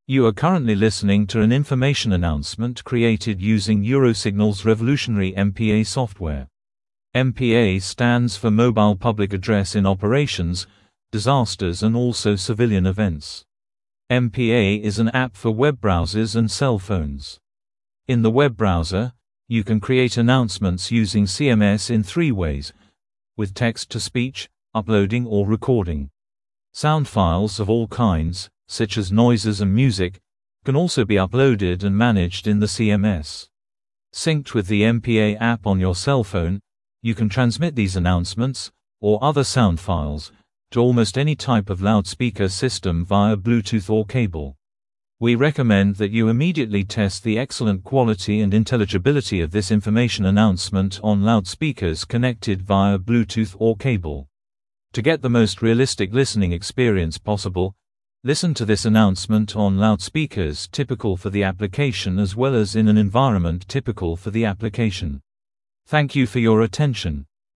You are currently listening to an information announcement created using Eurosignal's revolutionary MPA software. MPA stands for Mobile Public Address in Operations, Disasters and also Civilian Events. MPA is an app for web browsers and cell phones. In the web browser, you can create announcements using CMS in 3 ways: with text-to-speech, uploading or recording. Sound files of all kinds, such as noises and music, can also be uploaded and managed in the CMS. Synced with the MPA app on your cell phone, you can transmit these announcements, or other sound files, to almost any type of loudspeaker system via Bluetooth or cable. We recommend that you immediately test the excellent quality and intelligibility of this information announcement on loudspeakers connected via Bluetooth or cable. To get the most realistic listening experience possible, listen to this announcement on loudspeakers typical for the application as well as in an environment typical for the application. Thank you for your attention.